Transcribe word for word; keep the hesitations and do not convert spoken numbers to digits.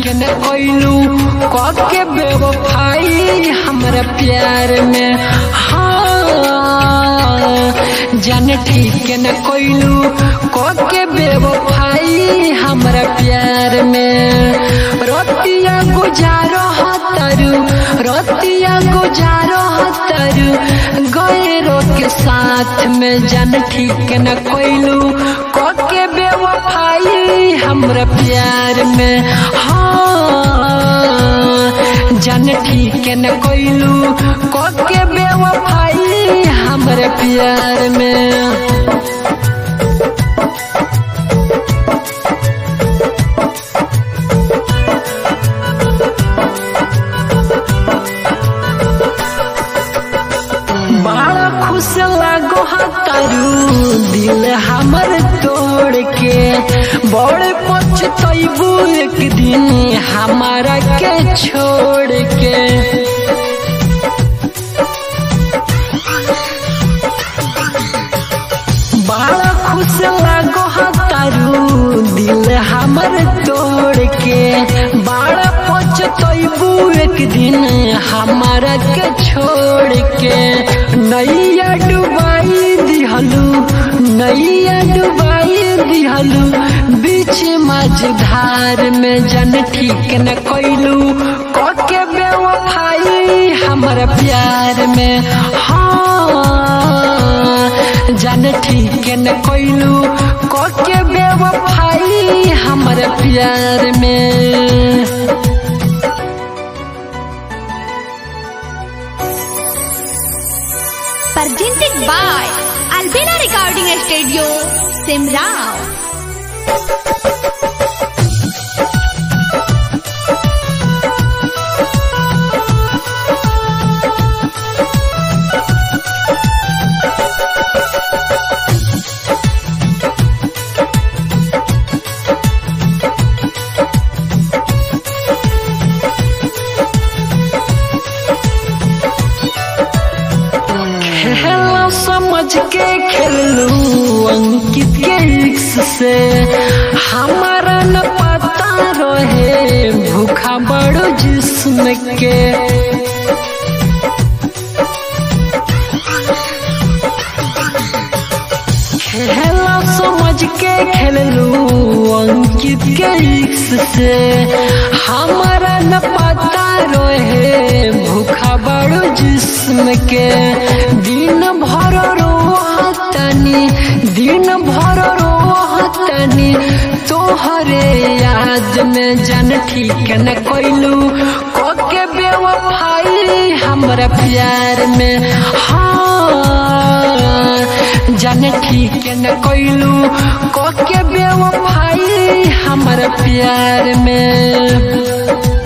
न कोइलू के बेवफाई हमरा प्यार में। हाँ जान ठीक न कोइलू के बेवफाई हमरा प्यार में। रोतिया गुजारो हतरू रोतिया गुजारो हतरू गैरों के साथ में। जान ठीक न कोइलू के बेवफाई हमरा प्यार में। हाँ जान ठीक न कोइलू के बेवफाई हमरा प्यार में। बड़ा खुश लागो हतारू दिल हमर तोड़ के। बड़े पछतैबू एक दिन हमारा के छोड़ के। बड़ा खुश लागो हतारू दिल हमर तोड़ के। बड़ा पछतैबू एक दिन हमारा के छोड़ के। नैया डुबाई दिहलू नैया डुबाई दिहलू बीच मझधार में। जान ठीक न कोइलू के बेवफाई हमरा प्यार में। हाँ जान ठीक न कोइलू के बेवफाई हमरा प्यार में। Presented by Albina Recording Studio, Simrao. समझ के खेलू अंकित के इश्क से। हमारा न पता रहे भूखा बड़ो जिस्म के। खेला समझ के खेलू अंकित के इश्क से। हमारा न पता रहे भूखा बड़ो जिस्म के। दिन भर रोहतनी दिन भर रोहतनी तोहरे याद में। जान ठीक न कोइलू के बेवफाई हमरा प्यार में। हाँ जान ठीक न कोइलू के बेवफाई हमरा प्यार में।